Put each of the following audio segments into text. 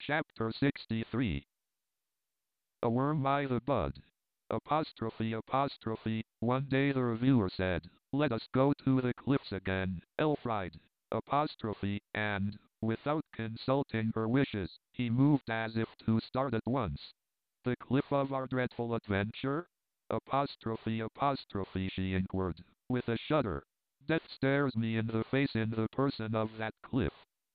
Chapter 63. A Worm by the Bud. One day the reviewer said, "Let us go to the cliffs again, Elfried." And, without consulting her wishes, he moved as if to start at once. "The cliff of our dreadful adventure?" She inquired, with a shudder. "Death stares me in the face in the person of that cliff."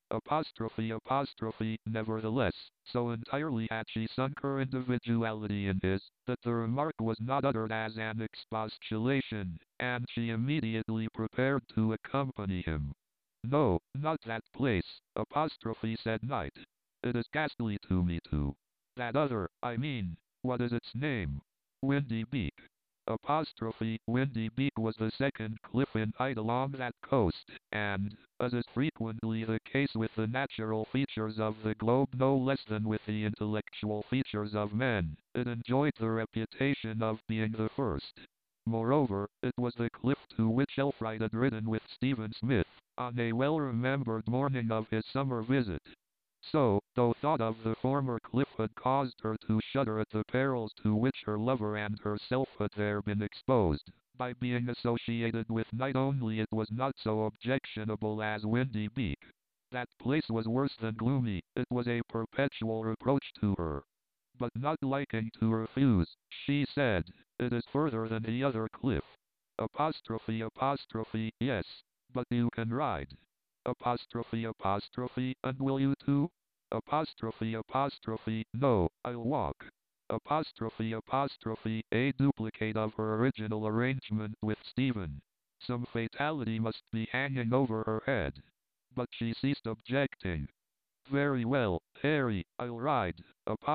Nevertheless, so entirely had she sunk her individuality in his, that the remark was not uttered as an expostulation, and she immediately prepared to accompany him. "No, not that place," said Knight. "It is ghastly to me too. That other, I mean, what is its name?" "Windy Beak." Windy Beak was the second cliff in height along that coast, and, as is frequently the case with the natural features of the globe no less than with the intellectual features of men, it enjoyed the reputation of being the first. Moreover, it was the cliff to which Elfried had ridden with Stephen Smith, on a well-remembered morning of his summer visit. So, though thought of the former cliff had caused her to shudder at the perils to which her lover and herself had there been exposed, by being associated with night only it was not so objectionable as Windy Beak. That place was worse than gloomy, it was a perpetual reproach to her. But not liking to refuse, she said, "It is further than the other cliff." Yes, but you can ride. And will you too? No, I'll walk. A duplicate of her original arrangement with Stephen. Some fatality must be hanging over her head. But she ceased objecting. "Very well, Harry, I'll ride,"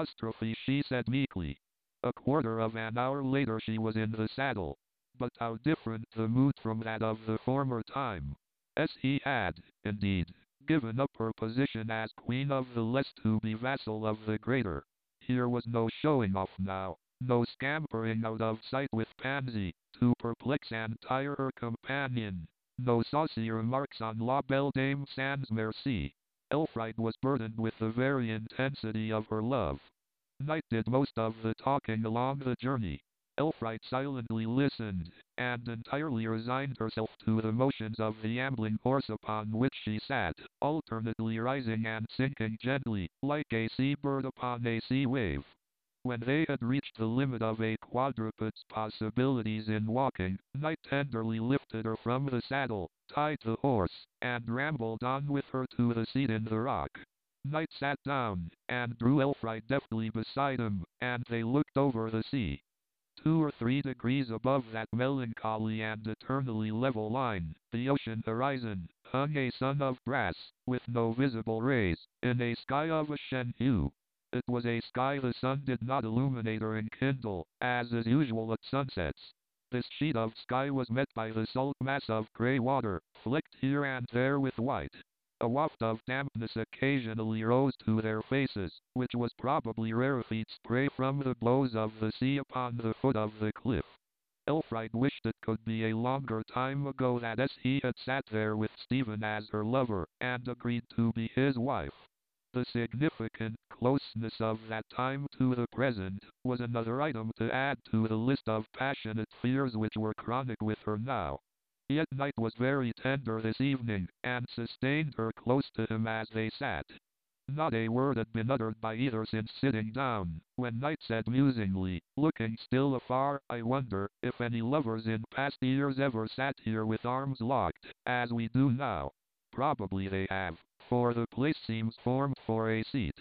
she said meekly. A quarter of an hour later she was in the saddle. But how different the mood from that of the former time. He had, indeed, given up her position as queen of the less to be vassal of the greater. Here was no showing off now, no scampering out of sight with Pansy, to perplex and tire her companion, no saucy remarks on La Belle Dame sans merci. Elfried was burdened with the very intensity of her love. Night did most of the talking along the journey. Elfried silently listened, and entirely resigned herself to the motions of the ambling horse upon which she sat, alternately rising and sinking gently, like a sea-bird upon a sea wave. When they had reached the limit of a quadruped's possibilities in walking, Night tenderly lifted her from the saddle, tied the horse, and rambled on with her to the seat in the rock. Night sat down, and drew Elfried deftly beside him, and they looked over the sea. 2 or 3 degrees above that melancholy and eternally level line, the ocean horizon, hung a sun of brass, with no visible rays, in a sky of ashen hue. It was a sky the sun did not illuminate or enkindle, as is usual at sunsets. This sheet of sky was met by the salt mass of grey water, flecked here and there with white. A waft of dampness occasionally rose to their faces, which was probably rarefied spray from the blows of the sea upon the foot of the cliff. Elfried wished it could be a longer time ago that he had sat there with Stephen as her lover, and agreed to be his wife. The significant closeness of that time to the present was another item to add to the list of passionate fears which were chronic with her now. Yet Night was very tender this evening, and sustained her close to him as they sat. Not a word had been uttered by either since sitting down, when Night said musingly, looking still afar, "I wonder if any lovers in past years ever sat here with arms locked, as we do now. Probably they have, for the place seems formed for a seat."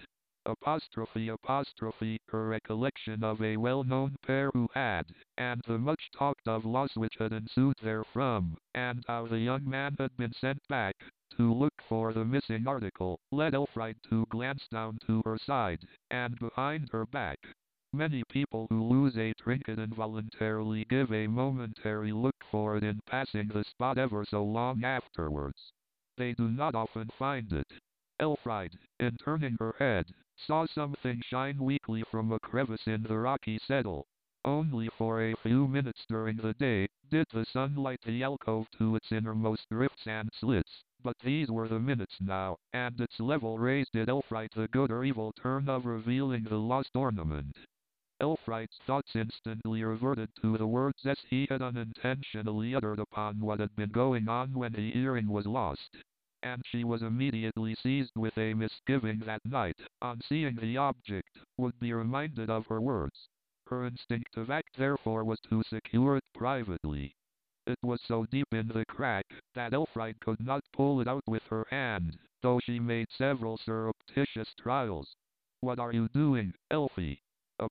Her recollection of a well-known pair who had, and the much talked of loss which had ensued therefrom, and how the young man had been sent back to look for the missing article, led Elfried to glance down to her side, and behind her back. Many people who lose a trinket involuntarily give a momentary look for it in passing the spot ever so long afterwards. They do not often find it. Elfried, in turning her head, saw something shine weakly from a crevice in the rocky settle. Only for a few minutes during the day did the sun light the alcove to its innermost rifts and slits, But these were the minutes now, and its level raised did Elfright the good or evil turn of revealing the lost ornament. Elfright's thoughts instantly reverted to the words as he had unintentionally uttered upon what had been going on when the earring was lost. And she was immediately seized with a misgiving that night, on seeing the object, would be reminded of her words. Her instinctive act therefore was to secure it privately. It was so deep in the crack that Elfright could not pull it out with her hand, though she made several surreptitious trials. "What are you doing, Elfie?"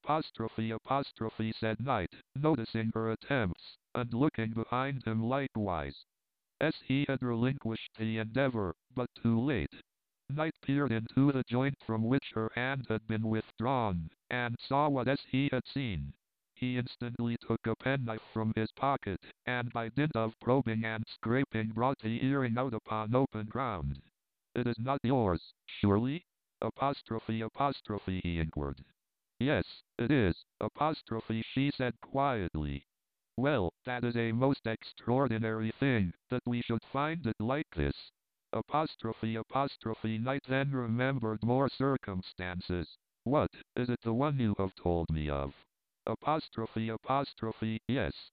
Said Knight, noticing her attempts, and looking behind him likewise. As he had relinquished the endeavor, but too late. Knight peered into the joint from which her hand had been withdrawn, and saw what as he had seen. He instantly took a penknife from his pocket, and by dint of probing and scraping brought the earring out upon open ground. "It is not yours, surely?" He inquired. "Yes, it is, she said quietly. "Well, that is a most extraordinary thing, that we should find it like this." Knight then remembered more circumstances. "What, is it the one you have told me of?" Yes.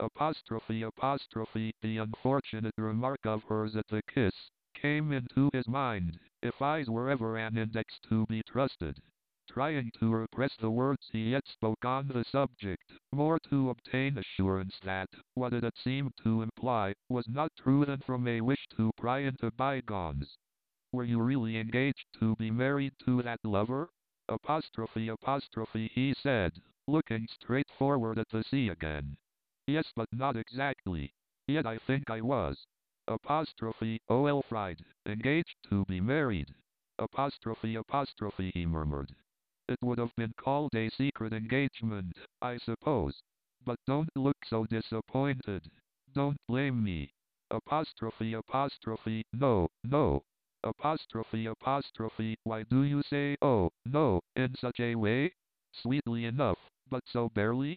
The unfortunate remark of hers at the kiss, came into his mind, if eyes were ever an index to be trusted. Trying to repress the words he yet spoke on the subject, more to obtain assurance that, what it had seemed to imply, was not true than from a wish to pry into bygones. "Were you really engaged to be married to that lover?" He said, looking straight forward at the sea again. "Yes, but not exactly. Yet I think I was." "Oh, Elfried, engaged to be married." He murmured. "It would have been called a secret engagement, I suppose. But don't look so disappointed. Don't blame me." No, no. Why do you say "oh, no" in such a way? Sweetly enough, but so barely?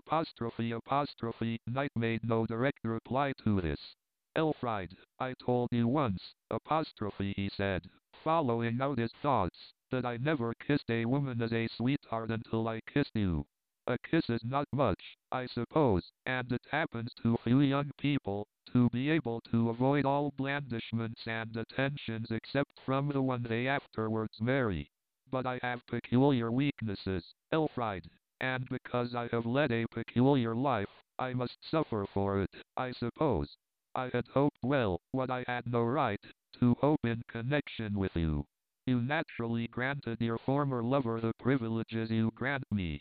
Knight made no direct reply to this. "Elfried, I told you once, he said, following out his thoughts, that I never kissed a woman as a sweetheart until I kissed you. A kiss is not much, I suppose, and it happens to few young people, to be able to avoid all blandishments and attentions except from the one they afterwards marry. But I have peculiar weaknesses, Elfried, and because I have led a peculiar life, I must suffer for it, I suppose. I had hoped well, what I had no right to hope in connection with you. You naturally granted your former lover the privileges you grant me."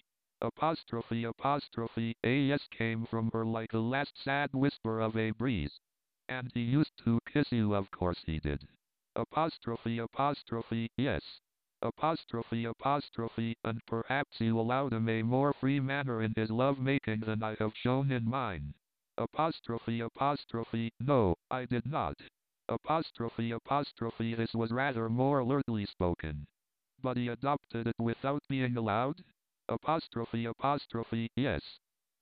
A yes came from her like the last sad whisper of a breeze. "And he used to kiss you, of course he did." Yes. And perhaps you allowed him a more free manner in his love-making than I have shown in mine. No, I did not. This was rather more alertly spoken. "But he adopted it without being allowed?" Yes.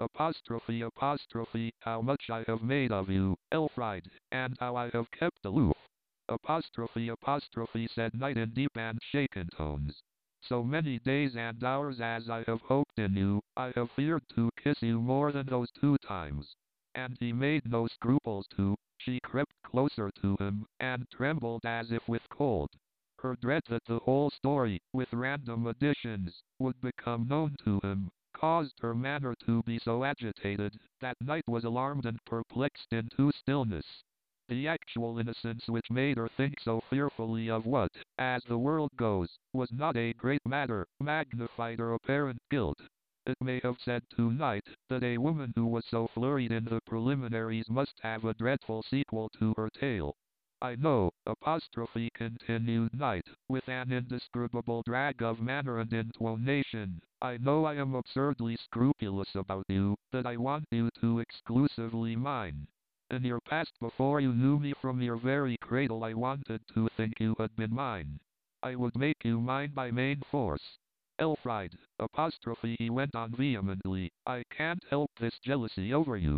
How much I have made of you, Elfried, and how I have kept aloof." Said Knight in deep and shaken tones. "So many days and hours as I have hoped in you, I have feared to kiss you more than those 2 times." And he made no scruples to. She crept closer to him, and trembled as if with cold. Her dread that the whole story, with random additions, would become known to him, caused her manner to be so agitated, that Knight was alarmed and perplexed into stillness. The actual innocence which made her think so fearfully of what, as the world goes, was not a great matter, magnified her apparent guilt. It may have said to Knight, that a woman who was so flurried in the preliminaries must have a dreadful sequel to her tale. "I know," continued Knight, with an indescribable drag of manner and intonation, "I know I am absurdly scrupulous about you, that I want you to exclusively mine. In your past before you knew me from your very cradle I wanted to think you had been mine. I would make you mine by main force. Elfried, he went on vehemently, I can't help this jealousy over you.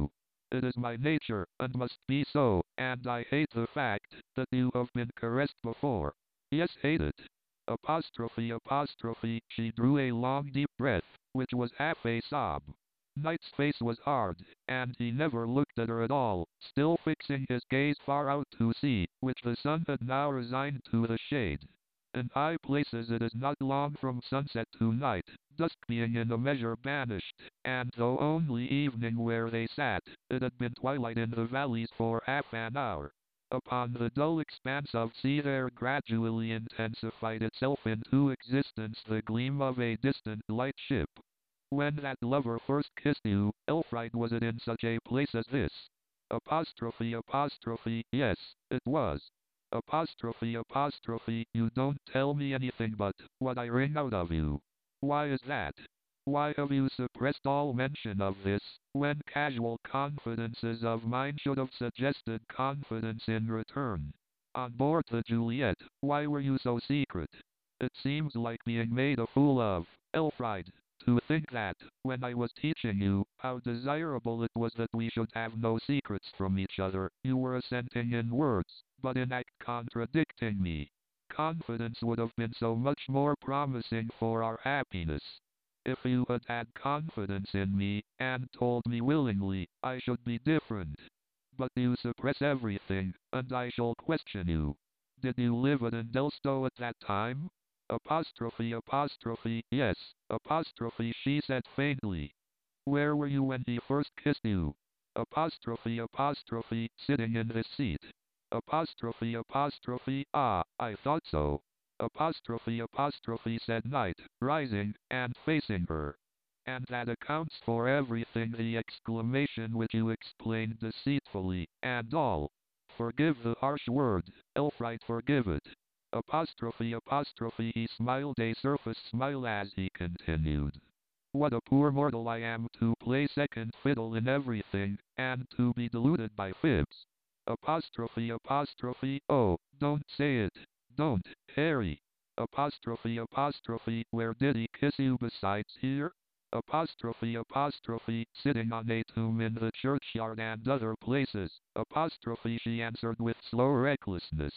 It is my nature, and must be so, and I hate the fact that you have been caressed before. Yes, hate it. Apostrophe, apostrophe, she drew a long deep breath, which was half a sob. Knight's face was hard, and he never looked at her at all, still fixing his gaze far out to sea, which the sun had now resigned to the shade. In high places it is not long from sunset to night, dusk being in a measure banished, and though only evening where they sat, it had been twilight in the valleys for half an hour. Upon the dull expanse of sea there gradually intensified itself into existence the gleam of a distant light ship. When that lover first kissed you, Elfried, was it in such a place as this? Apostrophe, apostrophe, yes, it was. Apostrophe, apostrophe, you don't tell me anything but what I wring out of you. Why is that? Why have you suppressed all mention of this, when casual confidences of mine should have suggested confidence in return? On board the Juliet, why were you so secret? It seems like being made a fool of, Elfried. To think that, when I was teaching you how desirable it was that we should have no secrets from each other, you were assenting in words, but in act contradicting me. Confidence would have been so much more promising for our happiness. If you had had confidence in me, and told me willingly, I should be different. But you suppress everything, and I shall question you. Did you live at Indelstow at that time? Apostrophe, apostrophe, yes, apostrophe, she said faintly. Where were you when he first kissed you? Apostrophe, apostrophe, sitting in this seat. Apostrophe, apostrophe, ah, I thought so. Apostrophe, apostrophe, said Knight, rising, and facing her. And that accounts for everything, the exclamation which you explained deceitfully, and all. Forgive the harsh word, Elfried, forgive it. Apostrophe, apostrophe, he smiled a surface smile as he continued. What a poor mortal I am to play second fiddle in everything, and to be deluded by fibs. Apostrophe, apostrophe, oh, don't say it. Don't, Harry. Apostrophe, apostrophe, where did he kiss you besides here? Apostrophe, apostrophe, sitting on a tomb in the churchyard and other places. Apostrophe, she answered with slow recklessness.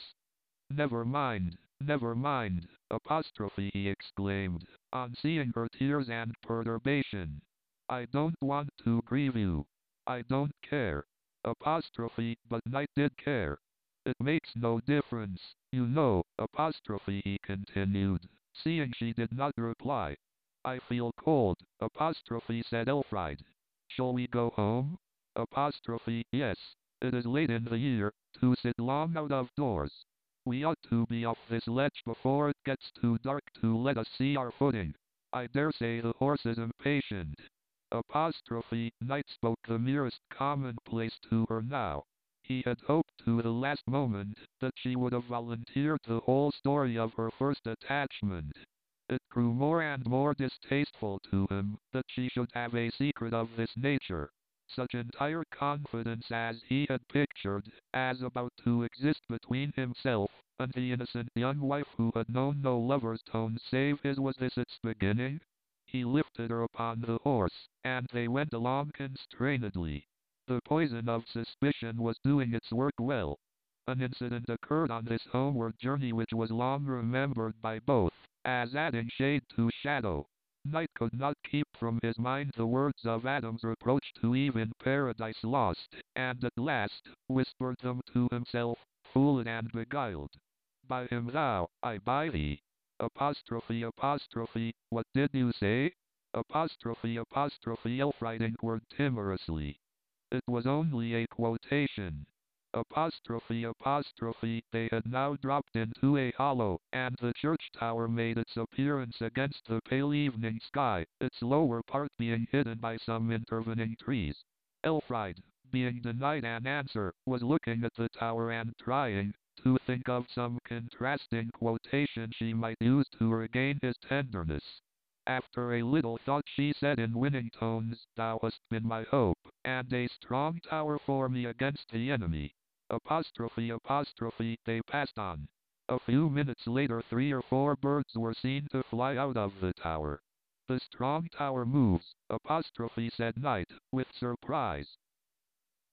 Never mind, apostrophe, he exclaimed, on seeing her tears and perturbation. I don't want to grieve you. I don't care. Apostrophe, but Knight did care. It makes no difference, you know, apostrophe, he continued, seeing she did not reply. I feel cold, apostrophe, said Elfried. Shall we go home? Apostrophe, yes. It is late in the year, to sit long out of doors. We ought to be off this ledge before it gets too dark to let us see our footing. I dare say the horse is impatient. Apostrophe, Knight spoke the merest commonplace to her now. He had hoped to the last moment that she would have volunteered the whole story of her first attachment. It grew more and more distasteful to him that she should have a secret of this nature. Such entire confidence as he had pictured, as about to exist between himself and the innocent young wife who had known no lover's tone save his, was this its beginning? He lifted her upon the horse, and they went along constrainedly. The poison of suspicion was doing its work well. An incident occurred on this homeward journey which was long remembered by both, as adding shade to shadow. Knight could not keep from his mind the words of Adam's reproach to Eve in Paradise Lost, and at last whispered them to himself, fooled and beguiled. By him thou, I buy thee. Apostrophe, apostrophe, what did you say? Apostrophe, apostrophe, Elfried inquired timorously. It was only a quotation. Apostrophe, apostrophe, they had now dropped into a hollow, and the church tower made its appearance against the pale evening sky, its lower part being hidden by some intervening trees. Elfried, being denied an answer, was looking at the tower and trying to think of some contrasting quotation she might use to regain his tenderness. After a little thought she said in winning tones, Thou hast been my hope, and a strong tower for me against the enemy. Apostrophe, apostrophe, they passed on. A few minutes later 3 or 4 birds were seen to fly out of the tower. The strong tower moves, apostrophe, said Knight, with surprise.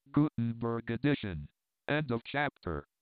Gutenberg edition. End of chapter.